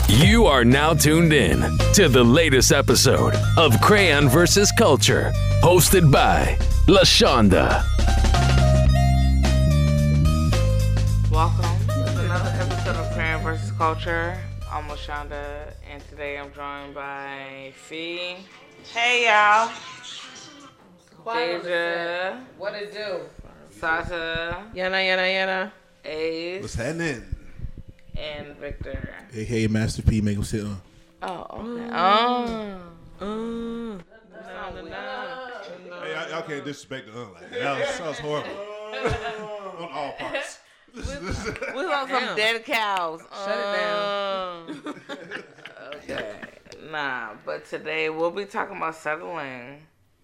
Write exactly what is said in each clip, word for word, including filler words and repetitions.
You are now tuned in to the latest episode of Crayon versus. Culture, hosted by LaShonda. Welcome to another episode of Crayon versus. Culture. I'm LaShonda, and today I'm joined by Fee. Hey, y'all. Deja. What it do? Sasha. Yana, yana, yana. Ace. What's happening? And Victor. Hey, hey, Master P, make him sit on. Oh, okay. Oh. Mm. Hey, y'all, y'all can't disrespect the un like that. That was, that was horrible. On all parts. We want some dead cows. Shut it down. Okay. Nah, but today we'll be talking about settling.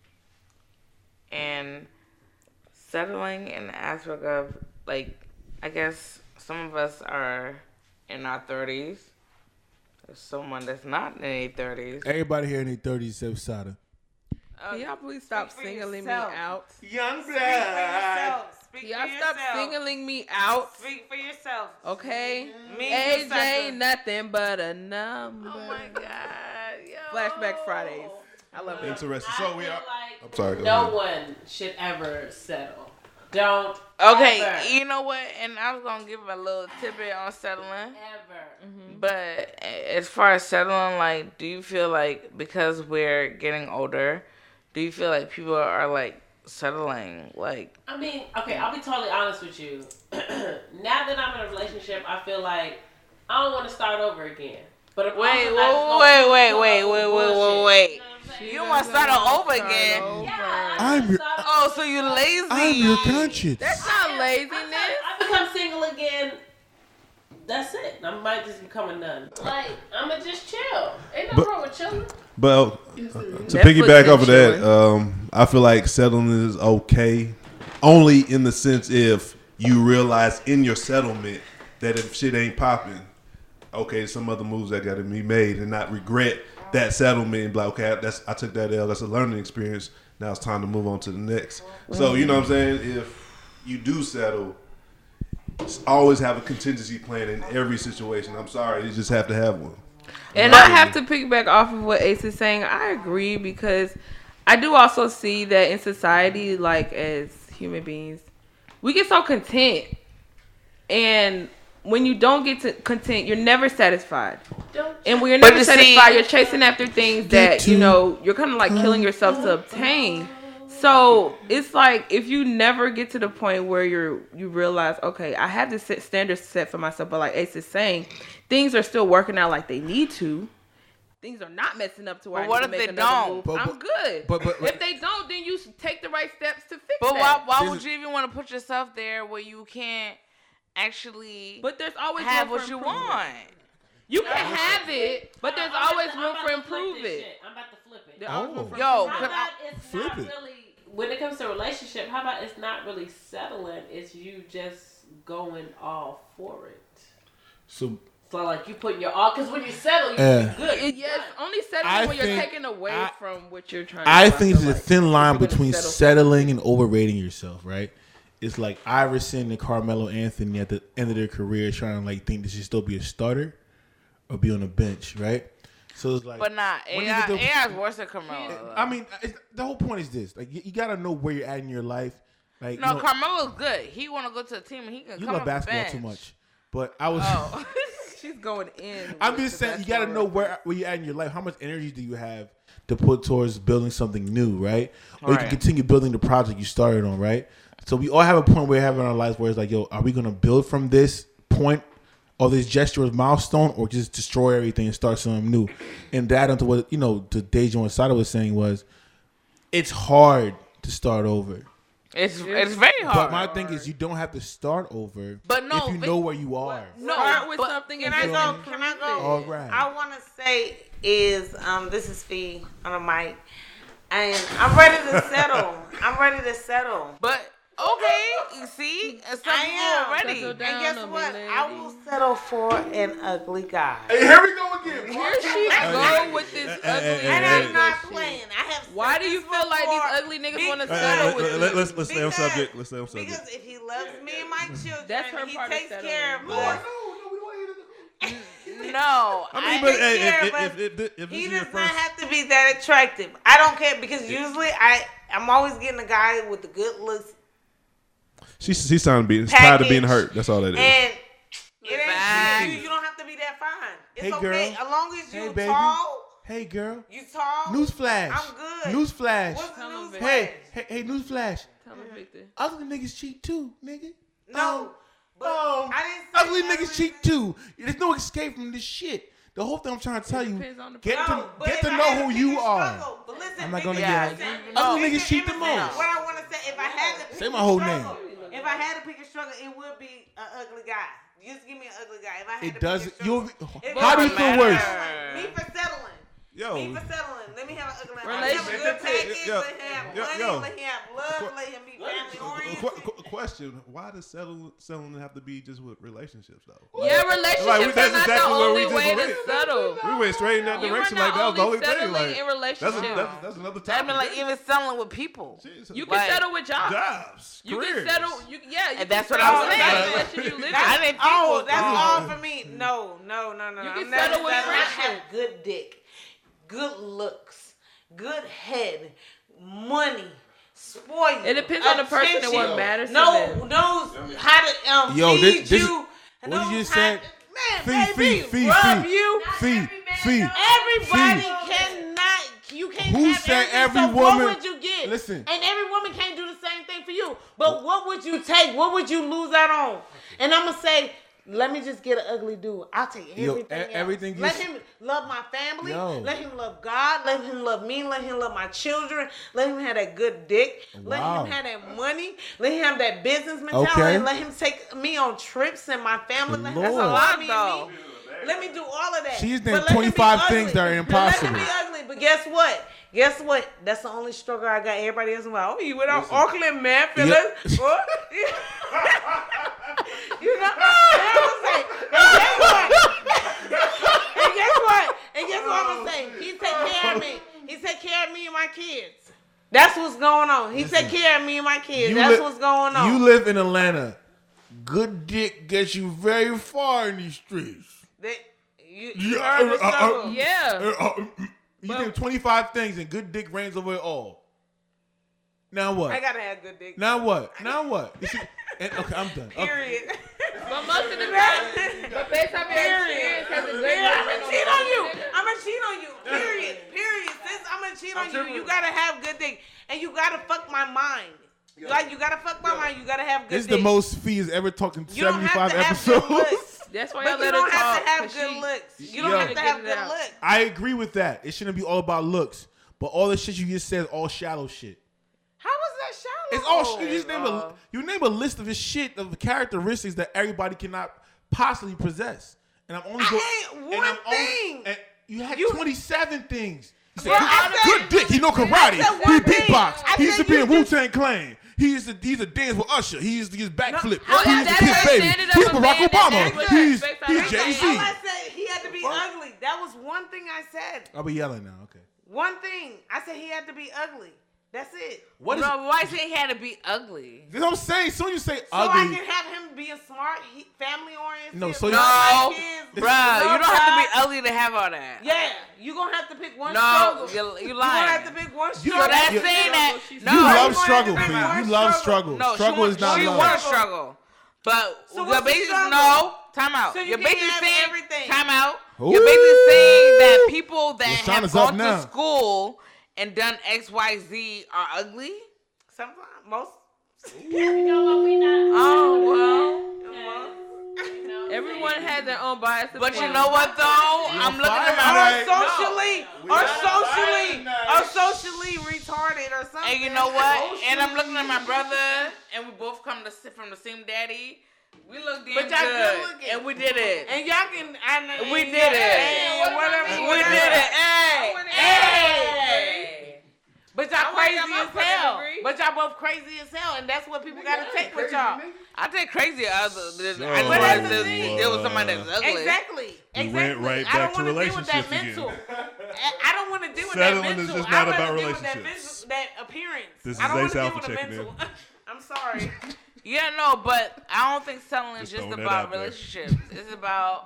And settling in the aspect of, like, I guess some of us are in our thirties. There's someone that's not in their thirties. Everybody here in their thirties except Sada. Can y'all please stop singling me out? Young Speak for yourself. Speak Can y'all for stop yourself. singling me out? Speak for yourself. Okay? Me A and J, Sasha. nothing but a number. Oh my God. Yo. Flashback Fridays. I love it. Interesting. I So we feel are. like I'm sorry. Go no ahead. one should ever settle. Don't Okay, ever, you know what? And I was going to give a little tidbit on settling. ever. But as far as settling, like, do you feel like because we're getting older, do you feel like people are, like, settling? Like, I mean, okay, I'll be totally honest with you. Now that I'm in a relationship, I feel like I don't want to start over again. But if wait, also wait, I just go wait, through wait, all wait, the wait, wait, bullshit, wait, wait. you know what I'm saying? You want to start all over again? Yeah, I'm your- start Oh, over so you again. lazy. I'm your conscience. That's not laziness. I become single again. That's it. I might just become a nun. Like, I'ma just chill. Ain't no But- wrong with chilling. But uh, to Netflix piggyback and off of that, chilling. um, I feel like settling is okay, only in the sense if you realize in your settlement that if shit ain't popping, okay, some other moves that got to be made, and not regret that settlement and be like, okay, that's I took that L, that's a learning experience. Now it's time to move on to the next. So you know what I'm saying? If you do settle, always have a contingency plan in every situation. I'm sorry, you just have to have one. And I have to piggyback off of what Ace is saying. I agree because I do also see that in society, like as human beings, we get so content. And when you don't get to content, you're never satisfied. Don't And when you're But never you see- satisfied, you're chasing after things that, you know, you're kind of like killing yourself to obtain. So it's like if you never get to the point where you're you realize, okay, I have this set standards set for myself, but like Ace is saying, things are still working out like they need to. Things are not messing up to where But I what need if to make they another don't? move. But- I'm but- good. but- but- if they don't, then you should take the right steps to fix But why, that. why This would is- you even want to put yourself there where you can't actually But there's always have room for what you improvement. want? You can have it, but there's I'm about always to- I'm room about for to flip improve this it. shit. I'm about to flip it. There's always room for Yo, How cause about I, it's Flip not it. really when it comes to relationship? How about it's not really settling? It's you just going all for it. So So like you putting your all because when you settle, you Yeah. be good. It- yes, only settling I when you're think- taking away I- from what you're trying to I do. think feel there's a like. thin line If you're gonna between settle for- settling and overrating yourself, right? It's like Iverson and Carmelo Anthony at the end of their career trying to like think they should still be a starter or be on the bench, right? So it's like, but nah, when you A I, get to- A I is worse than Carmelo. I mean, it's, the whole point is this: like you, you got to know where you're at in your life. Like, no, you know, Carmelo's good. He want to go to a team and he can you come love off the basketball bench. too much, but I was. Oh. She's going in. I'm with just the saying, you got to basketball know where where you're at in your life. How much energy do you have to put towards building something new, right? Or you can Right. continue building the project you started on, right? So we all have a point where we have in our lives where it's like, yo, are we gonna build from this point or this gesture of milestone, or just destroy everything and start something new? And that onto what you know, the Deja and Sada was saying was, it's hard to start over. It's it's very hard. But my thing is, you don't have to start over. But no, if you but- know where you are. No, Start with but- something Can and I just go? improve Can I it. go? All right. I want to say is um, this is Fee on the mic, and I'm ready to settle. I'm ready to settle. But okay, you see, and some I people am. already. So And down guess on me, what? lady. I will settle for an ugly guy. Hey, here we go again. Here she go with this ugly. hey, And hey, I'm not shit. playing. I have. Why said do you this feel like before. these ugly niggas Be- want to Hey, settle hey, with let- you? let- let's let's stay on Because- subject. Let's stay on subject. Because if he loves me and my children, That's her he part of takes settling. care of No, us. no, we don't want to hear Nigga, no. I mean, I but can hey, care, if, but if, if, if, if he this is your does not first, have to be that attractive. I don't care because usually I I'm always getting a guy with the good looks she's she's trying to be it's tired of being package. hurt. That's all that is. and it Facts. ain't you, you don't have to be that fine. It's Hey, okay girl. as long as you Hey, baby. tall. Hey, girl. You tall. Newsflash. I'm good. Newsflash. What's the Tell him, news? baby. Hey, hey, hey, newsflash. Tell me, Victor. Ugly niggas cheat too, nigga. No. But Um, I didn't say ugly that niggas cheat too. There's no escape from this shit. The whole thing I'm trying to tell you, depends on the get No, to but get if to I know had who to you pick a are. struggle- But listen, I'm not big gonna man, Yeah, listen, you- Ugly listen, niggas cheat the listen, most. What I want to say, if I had to pick Say my a whole struggle, name. If I had to pick a struggle, it would be an ugly guy. Just give me an ugly guy. If I had It to does. pick a You'll. struggle, if How it do you was feel me worse? settling, Me for settling. Yo, Me for settling. Let me have an ugly man. Let me have a Relationship good tip. package. Yo, Let him have yo, money. yo. Let him have love. Let him be family Qu- oriented. qu- question: why does settle, settling have to be just with relationships though? Yeah, relationships Like, we- are that's not exactly the where only we just way to went. settle. We went straight in that You are direction. not Like that was the only only thing. settling Like in that's, relationships. a, that's that's another That'd topic. be like even selling with people. Jeez. You can Like, settle with jobs. jobs, You careers. can settle. You, yeah, you And can that's what settle I'm with saying. the relation you live I in. didn't Oh, think that's was all wrong. for me. No, no, no, no. You no. can I'm never settle with settling. I friendship. have good dick, good looks, good head, money, spoil. It depends on the person and what attention. matters to No, them. knows how to um Yo, feed this- this- you. what knows you just how- said? Man, Fee, baby, fee, fee, rub fee. you. Fee, fee. Everybody Fee. cannot. You can't Who have said everything. every so woman- What would you get? Listen. And every woman can't do the same thing for you. But what would you take? What would you lose out on? And I'm gonna say, let me just get an ugly dude. I'll take Yo, everything. e- else. everything you Let s- him love my family. Yo. Let him love God. Let him love me. Let him love my children. Let him have that good dick. Let Wow. him have that money. Let him have that business mentality. Okay. Let him take me on trips and my family. Let him Lord. love That's a me lot, and me. Let me do all of that. She's But named let him be twenty-five ugly. things that are But let him impossible. be ugly. But guess what? Guess what? That's the only struggle I got. Everybody else is like, oh, you went out Auckland, man, Phyllis. What? You know? And I was like, and guess what? And guess what? And guess what I'm gonna say? He take care of me. He take care of me and my kids. That's what's going on. He take care of me and my kids. You That's li- what's going on. You live in Atlanta. Good dick gets you very far in these streets. That, you, you Yeah, heard the uh, uh, struggle. Yeah. Uh, uh, You name twenty-five things and good dick reigns over it all. Now what? I gotta have good dick. Now what? Now what? You see- and- okay, I'm done. Okay. Period. But most of the time, but based on your experience as a good Yeah, I'm woman gonna or cheat on you. nigga, I'm gonna cheat on you. Period. Period. Sis, I'm gonna cheat on you. You gotta have good dick, and you gotta fuck my mind. Like you gotta fuck my mind. You gotta have good This is dick. the most fees ever talked in You don't have seventy-five to have good episodes. looks. That's why But y'all you let don't her have talk. to have 'cause good she- looks. You Yo. don't have to have Get it good out. looks. I agree with that. It shouldn't be all about looks, but all the shit you just said is all shallow shit. How was that shallow? It's all sh- you just name a you name a list of the shit of the characteristics that everybody cannot possibly possess. And I'm only I go- ain't and one I'm only- thing. and you had You- twenty-seven things. You said, Well, good, I said- good dick. He know karate. I said He one thing. beatbox. I He used to said be you in Wu Tang Clan. He used to he used to dance with Usher. He used to his backflip. Well, he used to that's kiss the baby. standard of He's a Barack man that Obama. acts He's respect he's on Jay everything. Z. All I said, he had to be ugly. That was one thing I said. I'll be yelling now. Okay. One thing. I said he had to be ugly. That's it. What is? Bro, why say he had to be ugly? That's what I'm saying. Soon you say So I ugly. can have him being smart, he, family oriented. No, so you- No, love my kids, bro, love you don't have to God. be ugly to have all that. Yeah, you gonna have to pick one No, struggle. you, you You gonna have to lying. pick one You struggle. So that's You- saying that. You No, you love gonna struggle, have to P. pick one You love struggle. struggle. No, struggle she, is not she love. want to struggle. But So you're what's the basically struggle? no. Time out. So you you're can't basically have saying everything. time out. Ooh. You're basically saying that people that Your shine have is up gone now. to school and done X, Y, Z are ugly. Sometimes, most. You know what? We not. Oh You know, Everyone has their own bias. well. But you know what though? I'm looking at Or my Right. socially, We or not socially, buying or that. socially retarded or something. And you know what? And I'm looking at my brother, and we both come to sit from the same daddy. We look damn But y'all good, good looking. and we did it. And y'all can, and, We and- did it. and whatever. we whatever. did it. Hey, wanna- hey. But y'all I wanna crazy get my as fucking hell. degree. But y'all both crazy as hell, and that's what people gotta take with y'all. I take crazy other than So, I But realized that's the there thing. there was somebody that's ugly. Exactly. We Exactly. went right I don't back to wanna deal with that relationships mental. again. I I don't want to deal with Settling that is mental. just not I'd rather about deal with that, relationships. mental, that appearance. This is I don't Ace want to deal Alpha with the checking mental. in. I'm sorry. Yeah, no, but I don't think selling is Just just throwing that about out there. relationships. It's about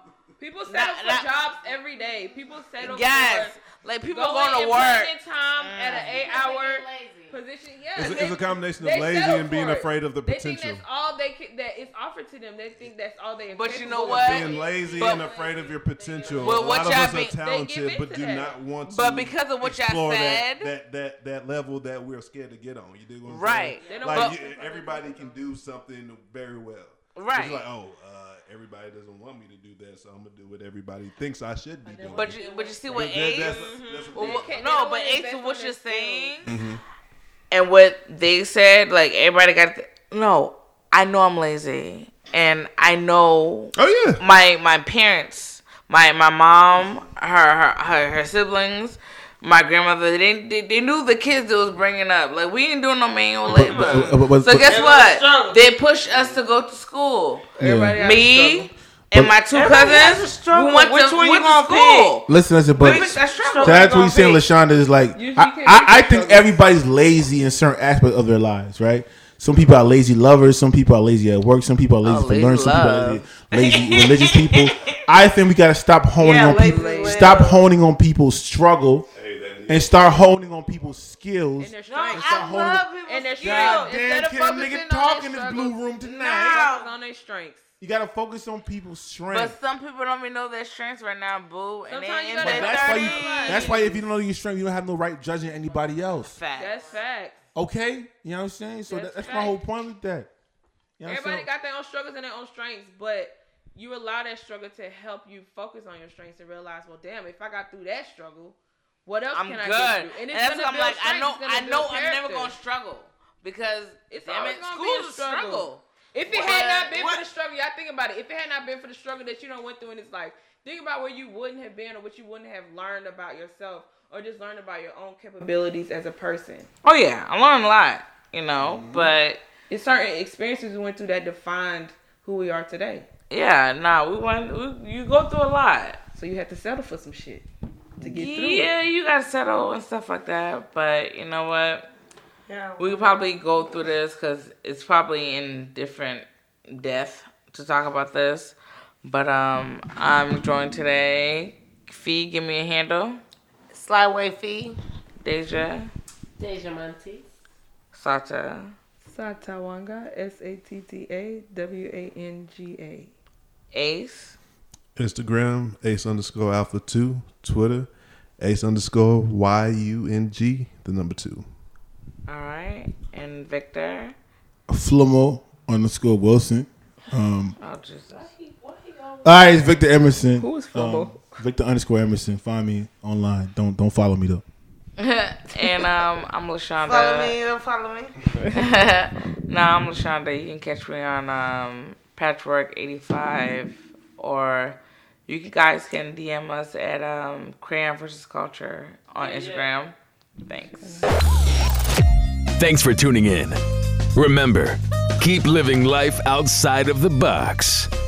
People settle Not- for not- jobs every day. People settle Yes. for Like people going going to and work. putting in time at an eight-hour position. Yeah, It's, they- it's a combination they of lazy settle and being for it. afraid of the They potential. think that's all they can, that is offered to them. They think that's all they. But you capable know of what? doing. Being lazy But- and afraid of your potential. Well, a what lot of y'all us be- are they give talented, into but do that. not want to. But because of what y'all explore said- that, that that that level that we're scared to get on. You dig what I'm Right. saying? They don't Like want- you, everybody can do something very well. Right. It's like, oh, uh, everybody doesn't want me to do that, so I'm gonna do what everybody thinks I should be doing. But you, but you see what That- Ace? that's, that's Well, what what- can't- they no, don't but wanna Ace, invest what on you're their skills. saying Mm-hmm. and what they said, like everybody got. To, no, I know I'm lazy, and I know Oh yeah. my my parents, my my mom, her her her, her siblings, my grandmother. They, they they knew the kids that was bringing up. Like we ain't doing no manual labor. but- but- but- so but- guess what? struggle. They pushed us to go to school. Everybody has a Me struggle. and my two Everybody has a cousins, struggle. we went Which to, one went you to gonna school. Listen, listen, but Which I struggle. that's what gonna he's saying, pick? LaShonda, is like, You- you I, can't I, pick I your think struggle. everybody's lazy in certain aspects of their lives, right? Some people are lazy lovers, some people are lazy at work, some people are lazy Oh, to lazy learn, some people are love. lazy, lazy religious people. I think we gotta stop honing Yeah, on lazy people, love. stop honing on people's struggle, and start honing on people's skills. And their No, strengths. I love people. And their God strengths. damn, Instead of can a focusing nigga on talk their in this struggles, blue room tonight? focus on their strengths. You gotta focus on people's strength. But some people don't even know their strengths right now, boo. And Sometimes they you in gotta their But that's why you. thirties. That's why if you don't know your strength, you don't have no right judging anybody else. Facts. That's facts. Okay, you know what I'm saying. So That's that, that's my fact. whole point with that. You know what I'm Everybody saying? got their own struggles and their own strengths, but you allow that struggle to help you focus on your strengths and realize, well, damn, if I got through that struggle, what else I'm can good. I get through? And, it's that's gonna what I'm build like. I strength, know. it's gonna I know. build I'm never character. gonna struggle because It's damn always it, gonna be school's a a struggle. struggle. If it But- had not been what- for the struggle, y'all think about it. If it had not been for the struggle that you don't went through in this life, think about where you wouldn't have been or what you wouldn't have learned about yourself or just learned about your own capabilities as a person. Oh yeah, I learned a lot, you know. Mm-hmm. But It's certain experiences we went through that defined who we are today. yeah, nah, we went. We, you go through a lot. So you have to settle for some shit to get through Yeah, it. you gotta settle and stuff like that. But you know what? Yeah. We could probably go through this because it's probably in different depth to talk about this. But um, I'm joined today. Fee, give me a handle. Slyway fee. Deja, Deja Monte. Sata, Satawanga, S A T T A W A N G A. Ace. Instagram, ace underscore alpha two. Twitter, ace underscore Y U N G, the number two. All right, and Victor. Flomo underscore Wilson. Um, Oh, just all right, it's Victor Emerson. Who is Flomo? Um, Victor underscore Emerson. Find me online. Don't don't follow me though. and um, I'm LaShonda. Follow me. Don't follow me. No, I'm LaShonda. You can catch me on um, Patchwork eighty-five, or you guys can D M us at um, Crayon versus Culture on Instagram. Thanks. Thanks for tuning in. Remember, keep living life outside of the box.